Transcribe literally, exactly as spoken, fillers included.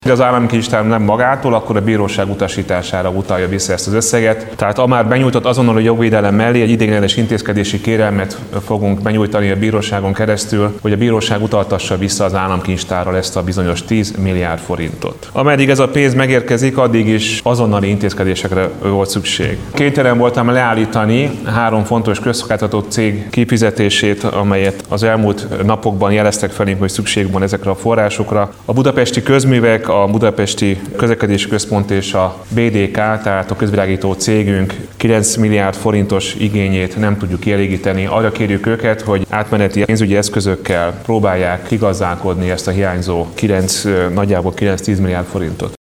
De az államkincstár nem magától, akkor a bíróság utasítására utalja vissza ezt az összeget. Tehát a már benyújtott azonnali jogvédelem mellé egy ideiglenes intézkedési kérelmet fogunk benyújtani a bíróságon keresztül, hogy a bíróság utaltassa vissza az államkincstárral ezt a bizonyos tíz milliárd forintot. Ameddig ez a pénz megérkezik, addig is azonnali intézkedésekre volt szükség. Kénytelen voltam leállítani három fontos közszolgáltató cég kifizetését, amelyet az elmúlt napokban jeleztek felénk, hogy szükség van ezekre a forrásokra. A Budapesti Közművek, a Budapesti Közlekedési Központ és a bé dé ká, tehát a közvilágító cégünk kilenc milliárd forintos igényét nem tudjuk kielégíteni. Arra kérjük őket, hogy átmeneti pénzügyi eszközökkel próbálják kigazdálkodni ezt a hiányzó kilenc, nagyjából kilenc-tíz milliárd forintot.